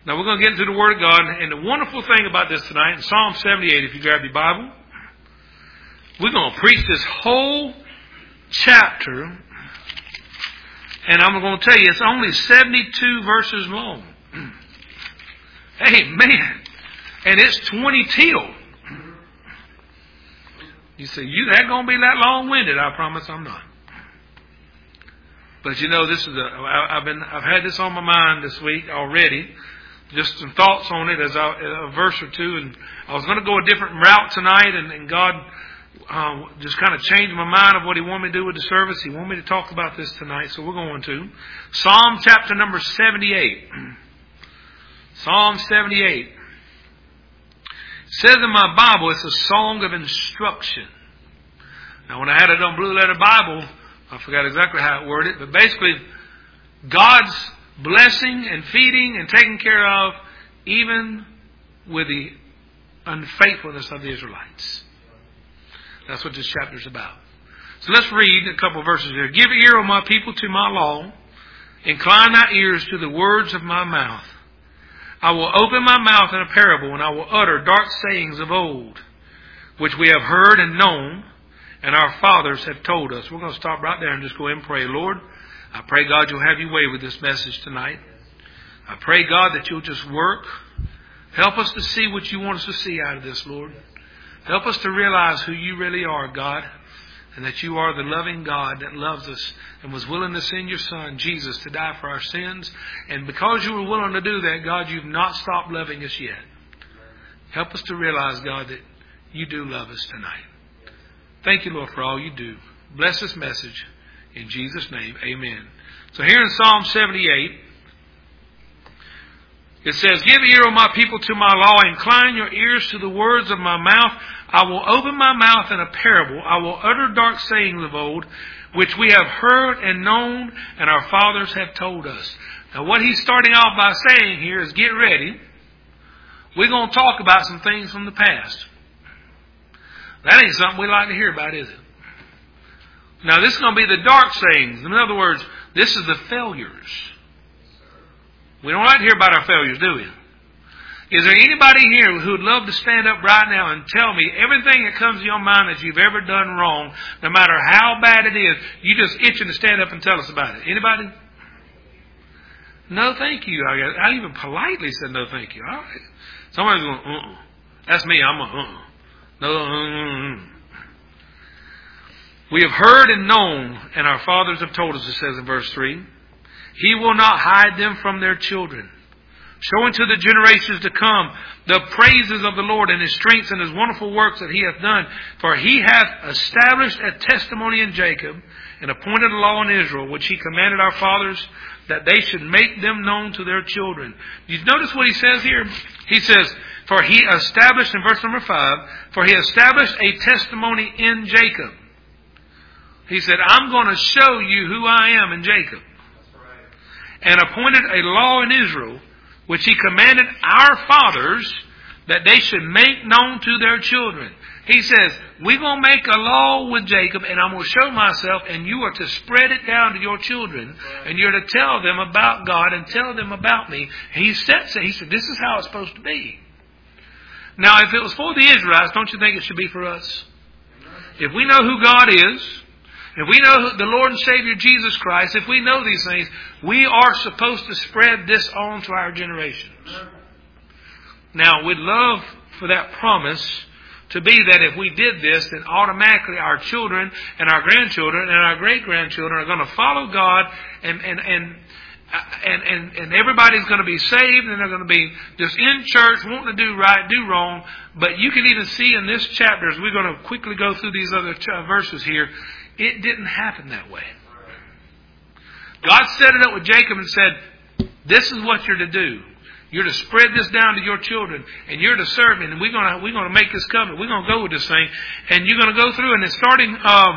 Now we're going to get into the Word of God. And the wonderful thing about this tonight, in Psalm 78, if you grab your Bible, we're going to preach this whole chapter. And I'm going to tell you, it's only 72 verses long. Amen. And it's 20 till. You say, that going to be that long-winded? I promise I'm not. But this is I've had this on my mind this week already. Just some thoughts on it as a verse or two, and I was going to go a different route tonight, and God just kind of changed my mind of what He wanted me to do with the service. He wanted me to talk about this tonight, so we're going to Psalm chapter number 78. Psalm 78. It says in my Bible, it's a song of instruction. Now, when I had it on Blue Letter Bible, I forgot exactly how it worded, but basically, God's blessing and feeding and taking care of, even with the unfaithfulness of the Israelites. That's what this chapter is about. So let's read a couple of verses here. Give ear, O my people, to my law. Incline thy ears to the words of my mouth. I will open my mouth in a parable, and I will utter dark sayings of old, which we have heard and known, and our fathers have told us. We're going to stop right there and just go ahead and pray. Lord, I pray, God, you'll have your way with this message tonight. I pray, God, that you'll just work. Help us to see what you want us to see out of this, Lord. Help us to realize who you really are, God, and that you are the loving God that loves us and was willing to send your Son, Jesus, to die for our sins. And because you were willing to do that, God, you've not stopped loving us yet. Help us to realize, God, that you do love us tonight. Thank you, Lord, for all you do. Bless this message. In Jesus' name, amen. So here in Psalm 78, it says, Give ear, O my people, to my law. Incline your ears to the words of my mouth. I will open my mouth in a parable. I will utter dark sayings of old, which we have heard and known, and our fathers have told us. Now what he's starting off by saying here is, get ready. We're going to talk about some things from the past. That ain't something we like to hear about, is it? Now, this is going to be the dark sayings. In other words, this is the failures. We don't like to hear about our failures, do we? Is there anybody here who would love to stand up right now and tell me everything that comes to your mind that you've ever done wrong, no matter how bad it is, you just itching to stand up and tell us about it? Anybody? No, thank you. I even politely said no, thank you. All right. Somebody's going, That's me. I'm a, No, We have heard and known, and our fathers have told us, it says in verse 3, He will not hide them from their children, showing to the generations to come the praises of the Lord and His strengths and His wonderful works that He hath done. For He hath established a testimony in Jacob and appointed a law in Israel, which He commanded our fathers, that they should make them known to their children. You notice what He says here? He says, for He established, in verse number 5, for He established a testimony in Jacob. He said, I'm going to show you who I am in Jacob. And appointed a law in Israel, which He commanded our fathers, that they should make known to their children. He says, we're going to make a law with Jacob, and I'm going to show myself, and you are to spread it down to your children, and you're to tell them about God and tell them about me. He said, this is how it's supposed to be. Now, if it was for the Israelites, don't you think it should be for us? If we know who God is, if we know the Lord and Savior Jesus Christ, if we know these things, we are supposed to spread this on to our generations. Now, we'd love for that promise to be that if we did this, then automatically our children and our grandchildren and our great-grandchildren are going to follow God, and everybody's going to be saved, and they're going to be just in church, wanting to do right, do wrong. But you can even see in this chapter, as we're going to quickly go through these other verses here, it didn't happen that way. God set it up with Jacob and said, this is what you're to do. You're to spread this down to your children, and you're to serve me, and we're going to make this covenant. We're going to go with this thing, and you're going to go through, and it's starting,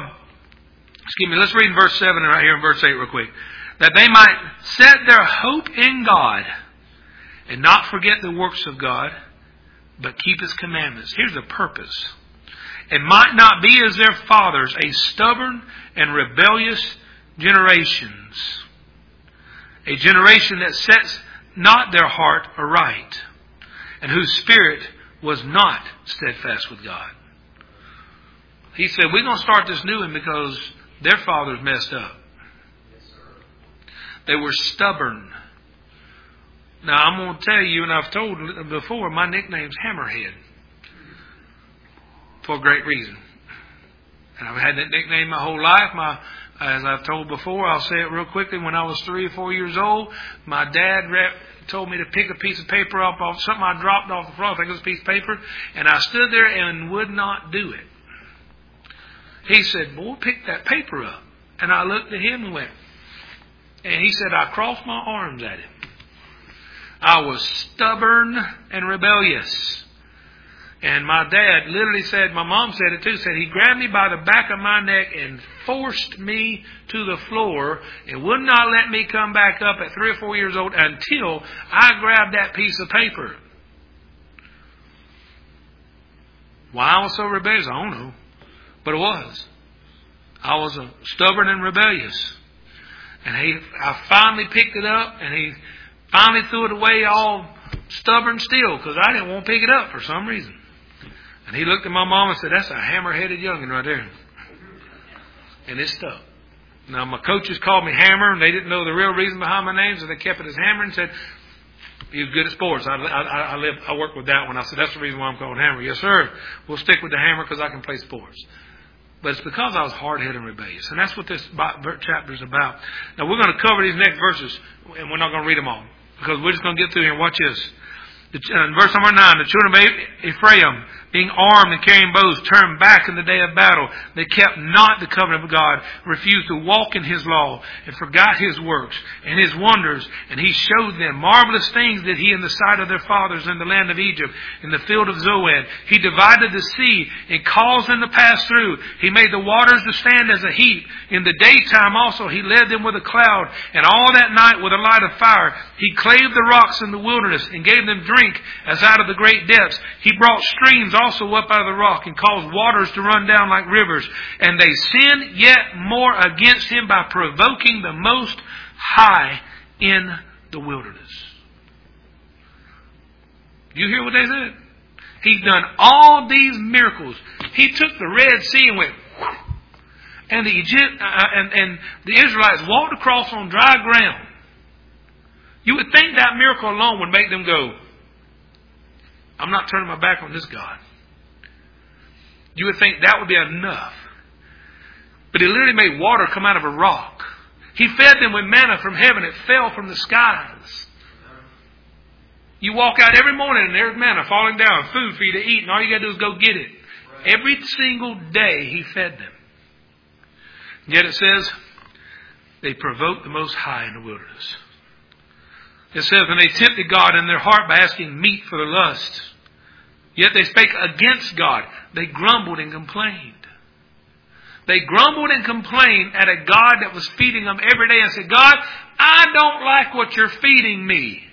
let's read in verse 7 and right here in verse 8 real quick. That they might set their hope in God and not forget the works of God, but keep His commandments. Here's the purpose. And might not be as their fathers, a stubborn and rebellious generations. A generation that sets not their heart aright, and whose spirit was not steadfast with God. He said, we're going to start this new one because their fathers messed up. They were stubborn. Now, I'm going to tell you, and I've told before, my nickname's Hammerhead. For a great reason. And I've had that nickname my whole life. As I've told before, I'll say it real quickly. When I was 3 or 4 years old, my dad told me to pick a piece of paper up off something I dropped off the floor. I think it was a piece of paper. And I stood there and would not do it. He said, boy, pick that paper up. And I looked at him and went. And he said, I crossed my arms at him. I was stubborn and rebellious. And my dad literally said, my mom said it too, said he grabbed me by the back of my neck and forced me to the floor and would not let me come back up at 3 or 4 years old until I grabbed that piece of paper. Why I was so rebellious, I don't know. But it was. I was stubborn and rebellious. And I finally picked it up and he finally threw it away all stubborn still because I didn't want to pick it up for some reason. And he looked at my mom and said, that's a hammer-headed youngin' right there. And it stuck. Now, my coaches called me Hammer, and they didn't know the real reason behind my name, so they kept it as Hammer and said, he was good at sports. I worked with that one. I said, that's the reason why I'm called Hammer. Yes, sir. We'll stick with the Hammer because I can play sports. But it's because I was hard-headed and rebellious. And that's what this chapter is about. Now, we're going to cover these next verses, and we're not going to read them all because we're just going to get through here and watch this. In verse number 9, the children of Ephraim, being armed and carrying bows, turned back in the day of battle. They kept not the covenant of God, refused to walk in His law, and forgot His works and His wonders. And He showed them marvelous things did He in the sight of their fathers in the land of Egypt, in the field of Zoan. He divided the sea and caused them to pass through. He made the waters to stand as a heap. In the daytime also He led them with a cloud, and all that night with a light of fire. He clave the rocks in the wilderness and gave them drink as out of the great depths. He brought streams also up out of the rock and caused waters to run down like rivers. And they sinned yet more against Him by provoking the Most High in the wilderness. You hear what they said? He's done all these miracles. He took the Red Sea and went, and the Israelites walked across on dry ground. You would think that miracle alone would make them go, I'm not turning my back on this God. You would think that would be enough. But He literally made water come out of a rock. He fed them with manna from heaven. It fell from the skies. You walk out every morning and there's manna falling down, food for you to eat, and all you got to do is go get it. Every single day He fed them. Yet it says, they provoked the Most High in the wilderness. It says, and they tempted God in their heart by asking meat for their lust. Yet they spake against God. They grumbled and complained. They grumbled and complained at a God that was feeding them every day and said, God, I don't like what you're feeding me.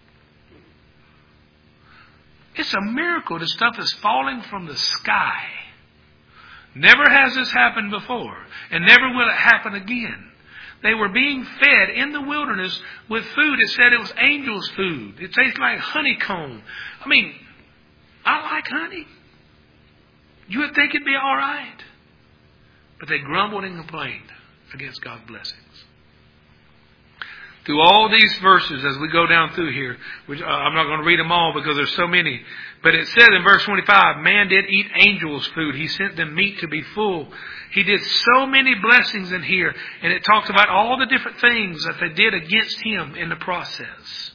It's a miracle. The stuff is falling from the sky. Never has this happened before. And never will it happen again. They were being fed in the wilderness with food. It said it was angels' food. It tastes like honeycomb. I mean, I like honey. You would think it'd be all right. But they grumbled and complained against God's blessings. Through all these verses as we go down through here, which I'm not going to read them all because there's so many. But it says in verse 25, man did eat angels' food. He sent them meat to be full. He did so many blessings in here. And it talks about all the different things that they did against Him in the process.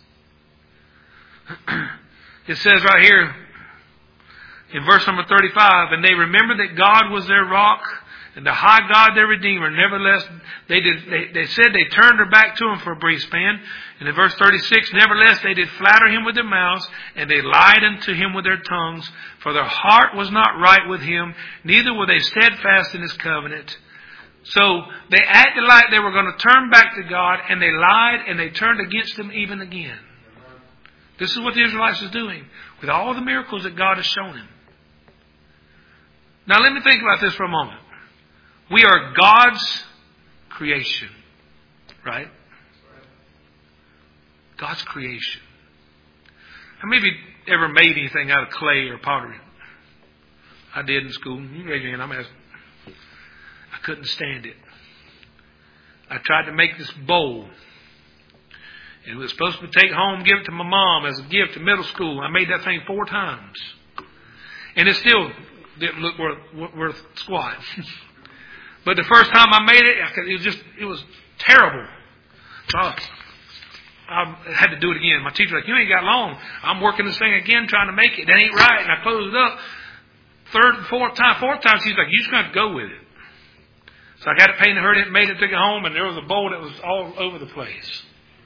It says right here in verse number 35, and they remembered that God was their rock and the high God their Redeemer. Nevertheless, they said they turned their back to Him for a brief span. And in verse 36, nevertheless, they did flatter Him with their mouths, and they lied unto Him with their tongues. For their heart was not right with Him, neither were they steadfast in His covenant. So they acted like they were going to turn back to God, and they lied, and they turned against Him even again. This is what the Israelites is doing with all the miracles that God has shown Him. Now let me think about this for a moment. We are God's creation, right? God's creation. How many of you ever made anything out of clay or pottery? I did in school. You raise your hand. I'm asking. I couldn't stand it. I tried to make this bowl. It was supposed to take home, give it to my mom as a gift in middle school. I made that thing 4 times. And it still didn't look worth squat. But the first time I made it, it was terrible. So I had to do it again. My teacher was like, you ain't got long. I'm working this thing again, trying to make it. That ain't right. And I closed it up. Fourth time, she's like, you just got to go with it. So I got it painted, hurt it, made it, took it home, and there was a bowl that was all over the place.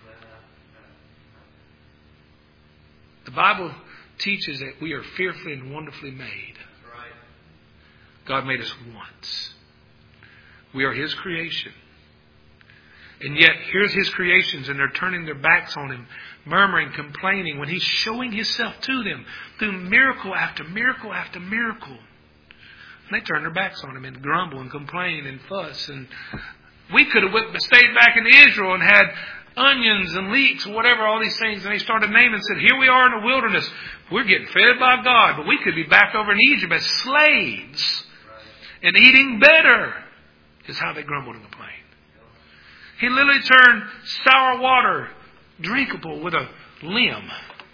The Bible teaches that we are fearfully and wonderfully made. God made us once. We are His creation. And yet, here's His creations, and they're turning their backs on Him, murmuring, complaining, when He's showing Himself to them through miracle after miracle after miracle. And they turn their backs on Him and grumble and complain and fuss. And we could have stayed back in Israel and had onions and leeks, whatever, all these things. And they started naming and said, here we are in the wilderness. We're getting fed by God, but we could be back over in Egypt as slaves and eating better, is how they grumbled and complained. He literally turned sour water drinkable with a limb.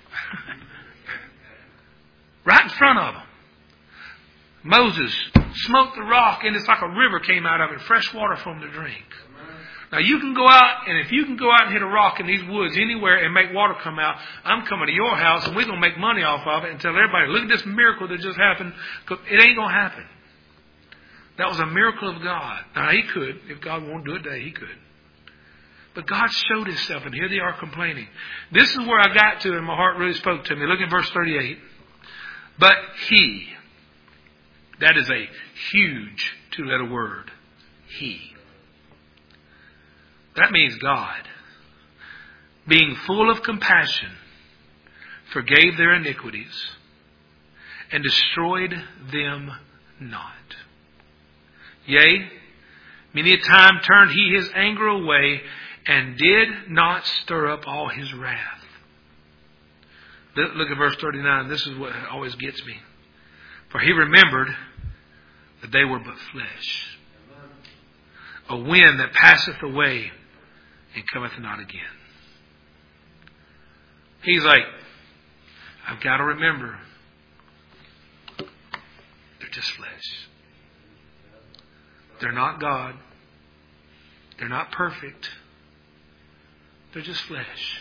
Right in front of them. Moses smote the rock, and it's like a river came out of it, fresh water for them to drink. Now you can go out, and if you can go out and hit a rock in these woods anywhere and make water come out, I'm coming to your house and we're going to make money off of it and tell everybody, look at this miracle that just happened. It ain't going to happen. That was a miracle of God. Now He could, if God won't do it today, He could. But God showed Himself, and here they are complaining. This is where I got to, and my heart really spoke to me. Look at verse 38. But He, that is a huge 2-letter word. He. That means God, being full of compassion, forgave their iniquities and destroyed them not. Yea, many a time turned He His anger away and did not stir up all His wrath. Look at verse 39. This is what always gets me. For He remembered that they were but flesh, a wind that passeth away and cometh not again. He's like, I've got to remember, they're just flesh. They're not God. They're not perfect. They're just flesh.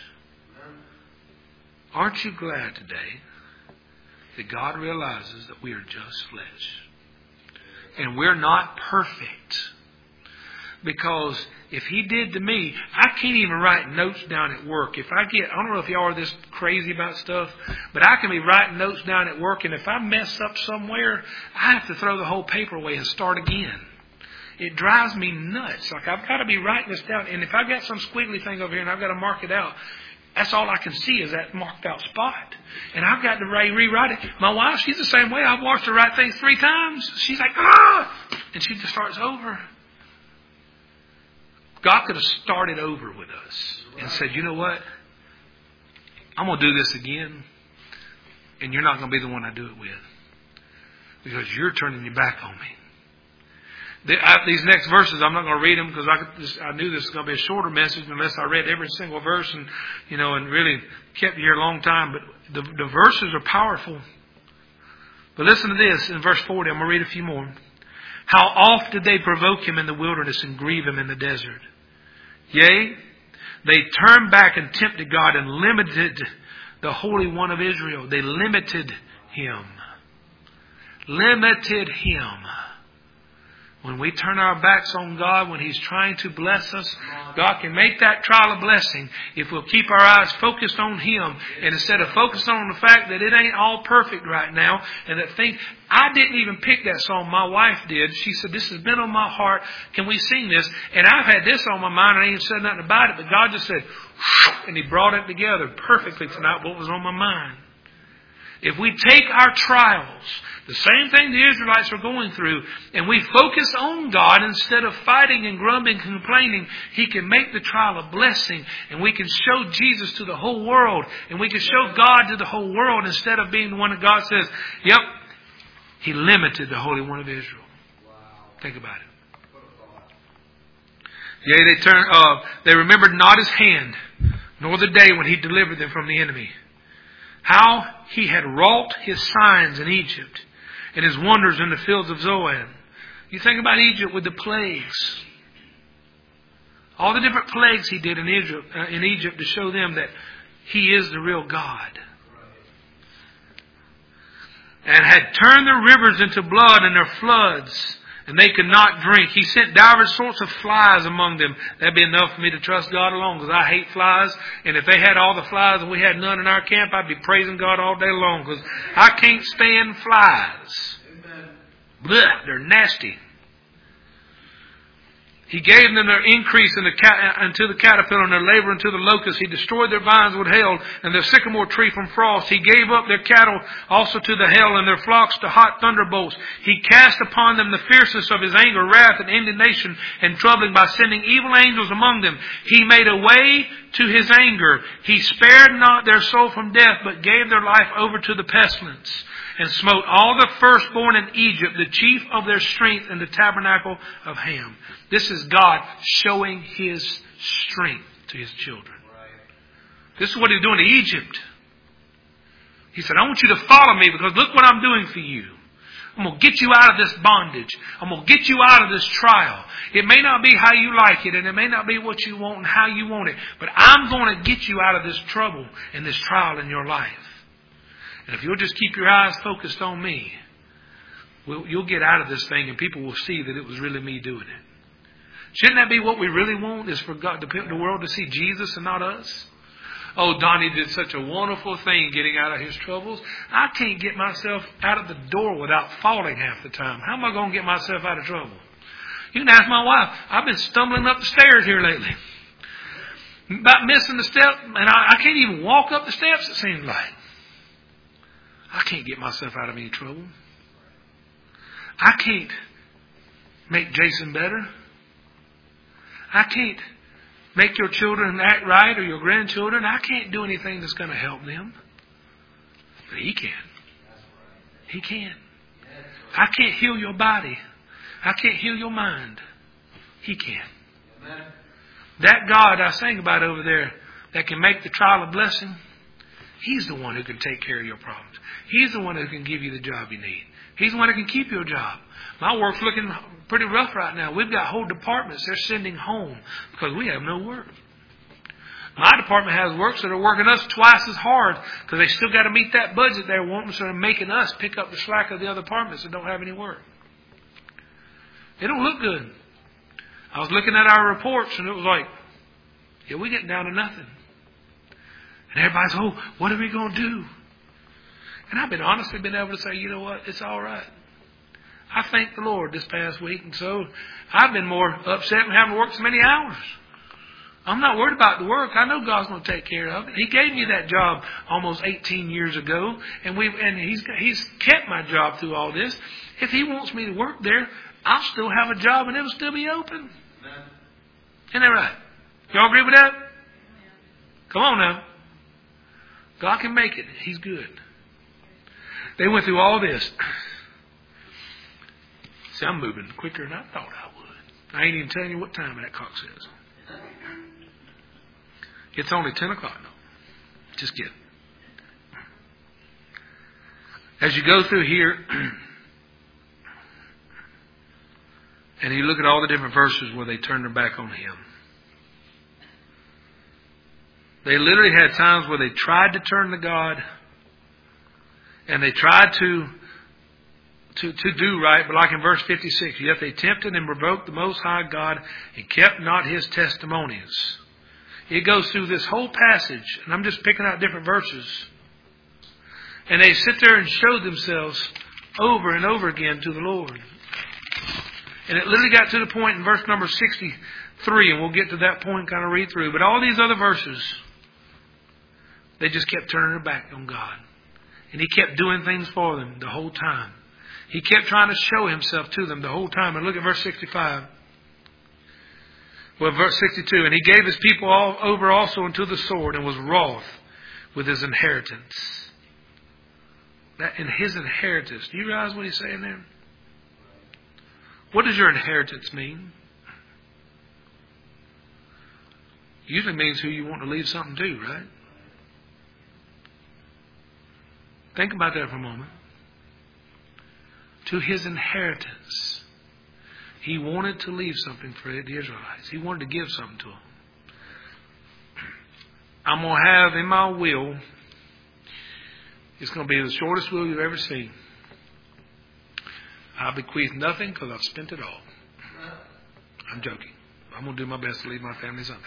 Aren't you glad today that God realizes that we are just flesh? And we're not perfect. Because if He did to me, I can't even write notes down at work. I don't know if y'all are this crazy about stuff, but I can be writing notes down at work, and if I mess up somewhere, I have to throw the whole paper away and start again. It drives me nuts. Like, I've got to be writing this down, and if I've got some squiggly thing over here and I've got to mark it out, that's all I can see is that marked out spot. And I've got to rewrite it. My wife, she's the same way. I've watched her write things 3 times. She's like, and she just starts over. God could have started over with us and said, you know what? I'm going to do this again. And you're not going to be the one I do it with. Because you're turning your back on me. These next verses, I'm not going to read them because I knew this was going to be a shorter message unless I read every single verse and really kept you here a long time. But the verses are powerful. But listen to this in verse 40. I'm going to read a few more. How oft did they provoke Him in the wilderness and grieve Him in the desert? Yea, they turned back and tempted God and limited the Holy One of Israel. They limited Him. Limited Him. When we turn our backs on God, when He's trying to bless us, God can make that trial a blessing if we'll keep our eyes focused on Him. And instead of focusing on the fact that it ain't all perfect right now, and that thing, I didn't even pick that song. My wife did. She said, this has been on my heart. Can we sing this? And I've had this on my mind and I ain't said nothing about it. But God just said, and He brought it together perfectly tonight, what was on my mind. If we take our trials, the same thing the Israelites were going through, and we focus on God instead of fighting and grumbling and complaining, He can make the trial a blessing, and we can show Jesus to the whole world, and we can show God to the whole world instead of being the one that God says, yep, He limited the Holy One of Israel. Wow. Think about it. Yea, they remembered not His hand, nor the day when He delivered them from the enemy. How He had wrought His signs in Egypt, and His wonders in the fields of Zoan. You think about Egypt with the plagues. All the different plagues He did in Egypt to show them that He is the real God. And had turned their rivers into blood and their floods, and they could not drink. He sent divers sorts of flies among them. That'd be enough for me to trust God alone, because I hate flies. And if they had all the flies and we had none in our camp, I'd be praising God all day long, because I can't stand flies. Blech, they're nasty. He gave them their increase unto the caterpillar and their labor unto the locust. He destroyed their vines with hail and their sycamore tree from frost. He gave up their cattle also to the hail and their flocks to hot thunderbolts. He cast upon them the fierceness of His anger, wrath, and indignation and troubling by sending evil angels among them. He made a way to His anger. He spared not their soul from death, but gave their life over to the pestilence, and smote all the firstborn in Egypt, the chief of their strength, in the tabernacle of Ham. This is God showing His strength to His children. This is what He's doing to Egypt. He said, I want you to follow me, because look what I'm doing for you. I'm going to get you out of this bondage. I'm going to get you out of this trial. It may not be how you like it, and it may not be what you want and how you want it, but I'm going to get you out of this trouble and this trial in your life. And if you'll just keep your eyes focused on me, you'll get out of this thing, and people will see that it was really me doing it. Shouldn't that be what we really want, is for God, the world to see Jesus and not us? Oh, Donnie did such a wonderful thing getting out of his troubles. I can't get myself out of the door without falling half the time. How am I going to get myself out of trouble? You can ask my wife. I've been stumbling up the stairs here lately. About missing the step, and I can't even walk up the steps, it seems like. I can't get myself out of any trouble. I can't make Jason better. I can't make your children act right or your grandchildren. I can't do anything that's going to help them. But He can. He can. I can't heal your body. I can't heal your mind. He can. That God I sang about over there that can make the trial a blessing, He's the one who can take care of your problems. He's the one who can give you the job you need. He's the one who can keep your job. My work's looking pretty rough right now. We've got whole departments they're sending home because we have no work. My department has work, so they're working us twice as hard because they still got to meet that budget they're wanting, so they're making us pick up the slack of the other departments that don't have any work. It don't look good. I was looking at our reports, and it was like, yeah, we're getting down to nothing. And everybody's, oh, what are we going to do? And I've been honestly been able to say, you know what, it's all right. I thank the Lord this past week, and so I've been more upset than having to work so many hours. I'm not worried about the work. I know God's going to take care of it. He gave me that job almost 18 years ago, and He's kept my job through all this. If He wants me to work there, I'll still have a job, and it'll still be open. Isn't that right? Y'all agree with that? Come on now. God can make it. He's good. They went through all this. See, I'm moving quicker than I thought I would. I ain't even telling you what time that clock says. It's only 10 o'clock now. Just kidding. As you go through here, and you look at all the different verses where they turn their back on Him. They literally had times where they tried to turn to God, and they tried to do right, but like in verse 56, yet they tempted and provoked the Most High God and kept not His testimonies. It goes through this whole passage, and I'm just picking out different verses. And they sit there and show themselves over and over again to the Lord. And it literally got to the point in verse number 63, and we'll get to that point and kind of read through. But all these other verses, they just kept turning their back on God. And he kept doing things for them the whole time. He kept trying to show himself to them the whole time. And look at verse 65. Well, verse 62. And he gave his people all over also unto the sword, and was wroth with his inheritance. That in his inheritance. Do you realize what he's saying there? What does your inheritance mean? Usually means who you want to leave something to, right? Think about that for a moment. To his inheritance. He wanted to leave something for the Israelites. He wanted to give something to them. I'm going to have in my will, it's going to be the shortest will you've ever seen. I bequeath nothing because I've spent it all. I'm joking. I'm going to do my best to leave my family something.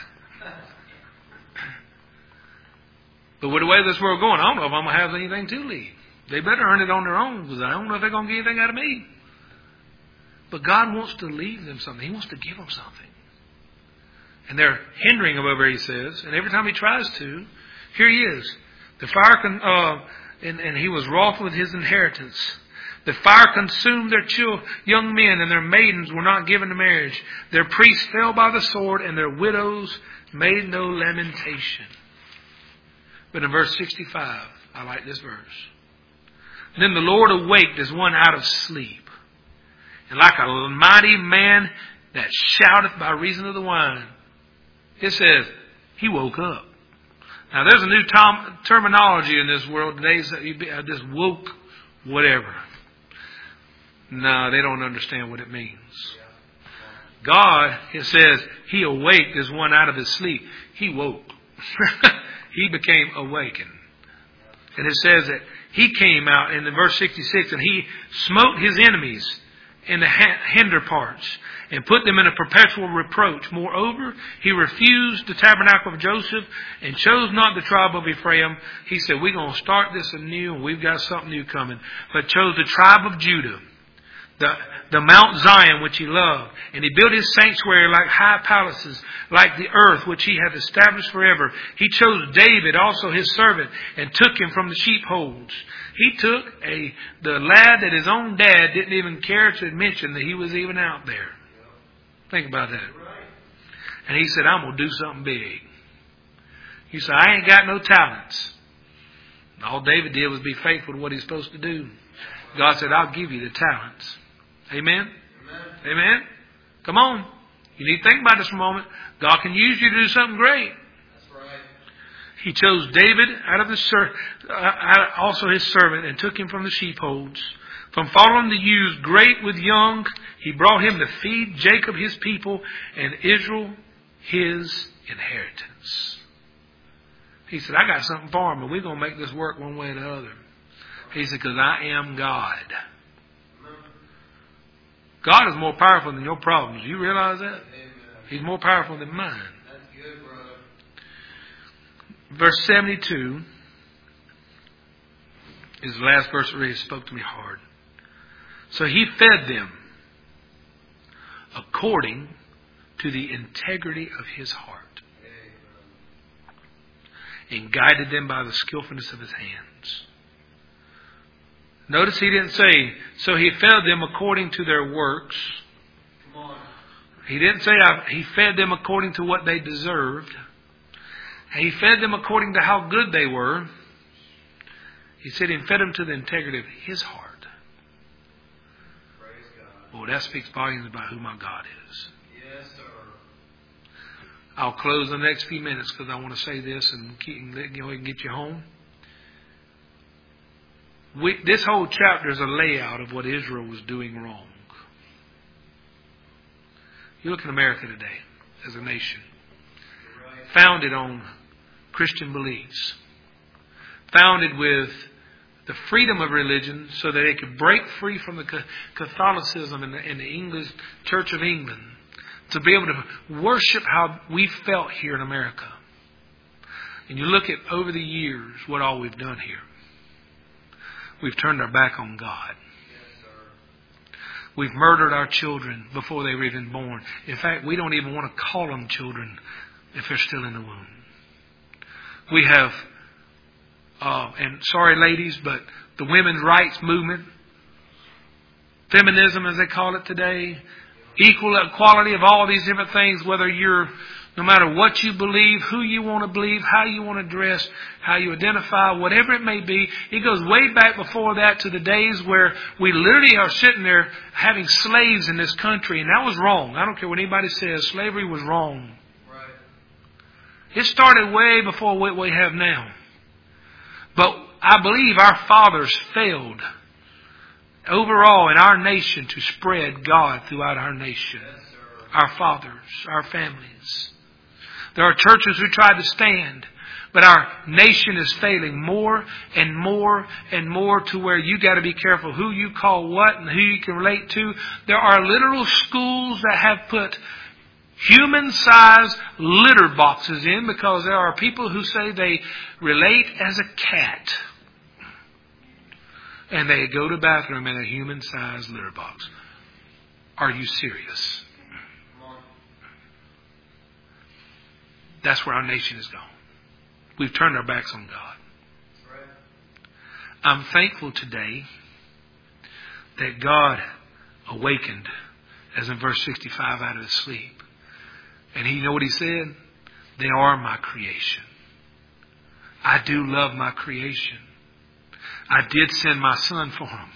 But with the way this world going, I don't know if I'm going to have anything to leave. They better earn it on their own, because I don't know if they're going to get anything out of me. But God wants to leave them something. He wants to give them something. And they're hindering him over, he says. And every time he tries to, here he is. The fire and he was wroth with his inheritance. The fire consumed their young men, and their maidens were not given to marriage. Their priests fell by the sword, and their widows made no lamentation. But in verse 65, I like this verse. Then the Lord awaked as one out of sleep, and like a mighty man that shouteth by reason of the wine. It says, he woke up. Now there's a new terminology in this world today. I just woke whatever. No, they don't understand what it means. God, it says, he awaked as one out of his sleep. He woke. He became awakened. And it says that he came out in the verse 66, and he smote his enemies in the hinder parts and put them in a perpetual reproach. Moreover, he refused the tabernacle of Joseph and chose not the tribe of Ephraim. He said, we're going to start this anew, and we've got something new coming. But chose the tribe of Judah, the Mount Zion which he loved. And he built his sanctuary like high palaces, like the earth which he hath established forever. He chose David, also his servant, and took him from the sheepfolds. He took the lad that his own dad didn't even care to mention that he was even out there. Think about that. And he said, I'm going to do something big. He said, I ain't got no talents. And all David did was be faithful to what he's supposed to do. God said, I'll give you the talents. Amen? Amen? Come on. You need to think about this for a moment. God can use you to do something great. That's right. He chose David out of also his servant, and took him from the sheepfolds. From following the ewes great with young, he brought him to feed Jacob his people, and Israel his inheritance. He said, I got something for him, and we're going to make this work one way or the other. He said, because I am God. God is more powerful than your problems. Do you realize that? He's more powerful than mine. That's good, brother. Verse 72 is the last verse that really spoke to me hard. So he fed them according to the integrity of his heart, and guided them by the skillfulness of his hands. Notice he didn't say, so he fed them according to their works. He didn't say he fed them according to what they deserved. He fed them according to how good they were. He said he fed them to the integrity of his heart. Boy, that speaks volumes about who my God is. Yes, sir. I'll close the next few minutes because I want to say this and get you home. This whole chapter is a layout of what Israel was doing wrong. You look at America today as a nation, founded on Christian beliefs, founded with the freedom of religion so that they could break free from the Catholicism in the English Church of England, to be able to worship how we felt here in America. And you look at over the years what all we've done here. We've turned our back on God. We've murdered our children before they were even born. In fact, we don't even want to call them children if they're still in the womb. We have and sorry ladies, but the women's rights movement, feminism as they call it today, equal equality of all these different things, whether you're, no matter what you believe, who you want to believe, how you want to dress, how you identify, whatever it may be. It goes way back before that to the days where we literally are sitting there having slaves in this country. And that was wrong. I don't care what anybody says. Slavery was wrong. Right. It started way before what we have now. But I believe our fathers failed overall in our nation to spread God throughout our nation. Yes, our fathers, our families. There are churches who tried to stand, but our nation is failing more and more and more to where you got to be careful who you call what and who you can relate to. There are literal schools that have put human-sized litter boxes in because there are people who say they relate as a cat. And they go to the bathroom in a human-sized litter box. Are you serious? That's where our nation is gone. We've turned our backs on God. I'm thankful today that God awakened, as in verse 65, out of his sleep. And you know what he said? They are my creation. I do love my creation. I did send my son for them.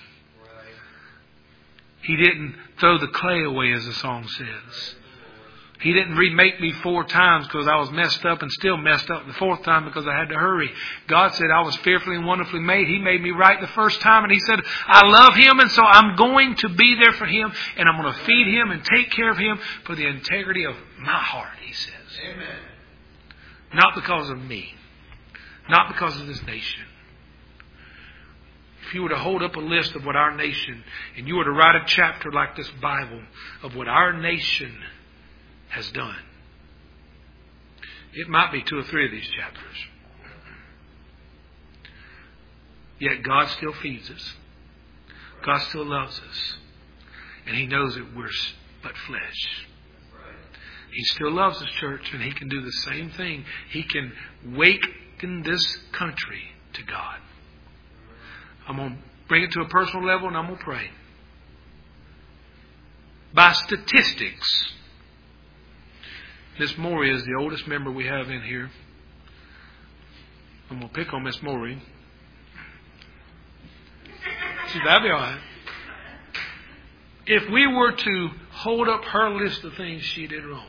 He didn't throw the clay away, as the song says. He didn't remake me 4 times because I was messed up and still messed up the 4th time because I had to hurry. God said I was fearfully and wonderfully made. He made me right the first time. And he said, I love him, and so I'm going to be there for him, and I'm going to feed him and take care of him for the integrity of my heart, he says. Amen. Not because of me. Not because of this nation. If you were to hold up a list of what our nation, and you were to write a chapter like this Bible of what our nation has done, it might be 2 or 3 of these chapters. Yet God still feeds us. God still loves us. And he knows that we're but flesh. He still loves us, church, and he can do the same thing. He can waken this country to God. I'm going to bring it to a personal level, and I'm going to pray. By statistics, Miss Morey is the oldest member we have in here. I'm going to pick on Miss Morey. That'll be all right. If we were to hold up her list of things she did wrong.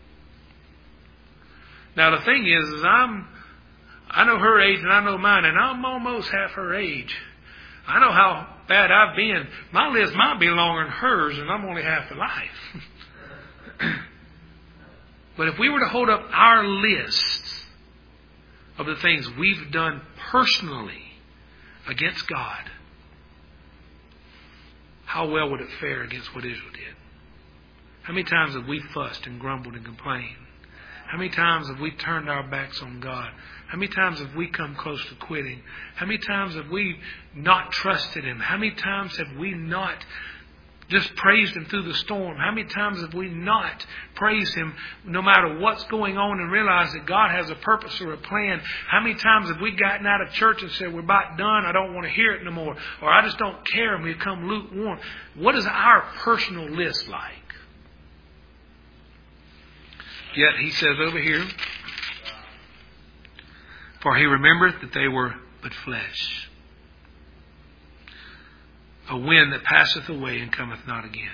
Now the thing is I know her age and I know mine, and I'm almost half her age. I know how bad I've been. My list might be longer than hers, and I'm only half alive. But if we were to hold up our list of the things we've done personally against God, how well would it fare against what Israel did? How many times have we fussed and grumbled and complained? How many times have we turned our backs on God? How many times have we come close to quitting? How many times have we not trusted him? How many times have we not just praised him through the storm? How many times have we not praised him no matter what's going on and realized that God has a purpose or a plan? How many times have we gotten out of church and said, we're about done, I don't want to hear it no more, or I just don't care, and we become lukewarm? What is our personal list like? Yet he says over here, for he remembereth that they were but flesh, a wind that passeth away and cometh not again.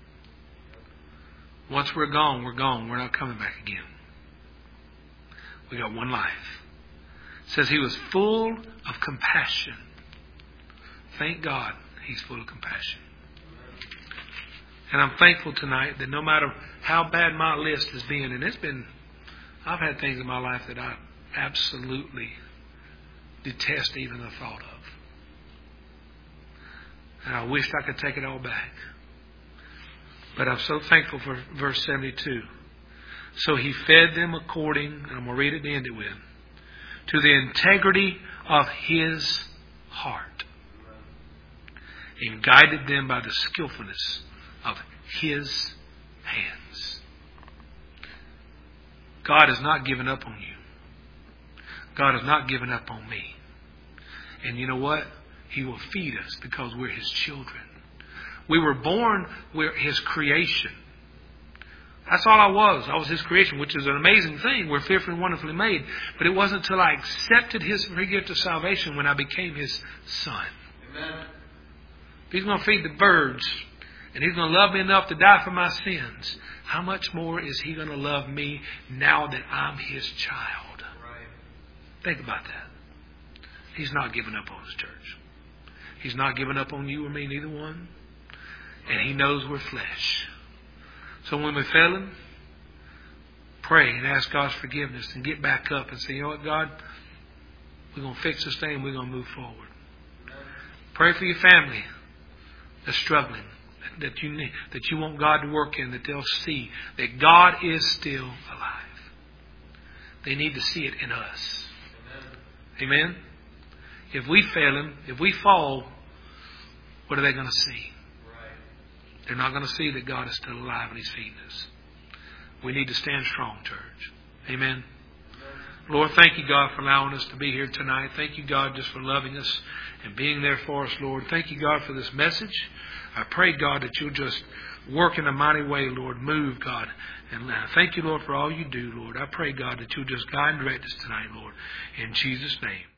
Once we're gone, we're gone. We're not coming back again. We got one life. It says he was full of compassion. Thank God he's full of compassion. And I'm thankful tonight that no matter how bad my list has been, and I've had things in my life that I absolutely detest even the thought of. And I wished I could take it all back. But I'm so thankful for verse 72. So he fed them according, and I'm going to read it and end it with, to the integrity of his heart, and guided them by the skillfulness of his hands. God has not given up on you. God has not given up on me. And you know what? He will feed us because we're His children. We were born, we're His creation. That's all I was. I was His creation, which is an amazing thing. We're fearfully and wonderfully made. But it wasn't until I accepted His free gift of salvation when I became His son. Amen. If He's going to feed the birds and He's going to love me enough to die for my sins, how much more is He going to love me now that I'm His child? Right. Think about that. He's not giving up on His church. He's not giving up on you or me, neither one. And He knows we're flesh. So when we fail Him, pray and ask God's forgiveness and get back up and say, you know what, God, we're going to fix this thing and we're going to move forward. Pray for your family that's struggling, that you want God to work in, that they'll see that God is still alive. They need to see it in us. Amen? If we fail Him, if we fall, what are they going to see? They're not going to see that God is still alive and He's feeding us. We need to stand strong, church. Amen. Lord, thank you, God, for allowing us to be here tonight. Thank you, God, just for loving us and being there for us, Lord. Thank you, God, for this message. I pray, God, that you'll just work in a mighty way, Lord. Move, God. And thank you, Lord, for all you do, Lord. I pray, God, that you'll just guide and direct us tonight, Lord. In Jesus' name.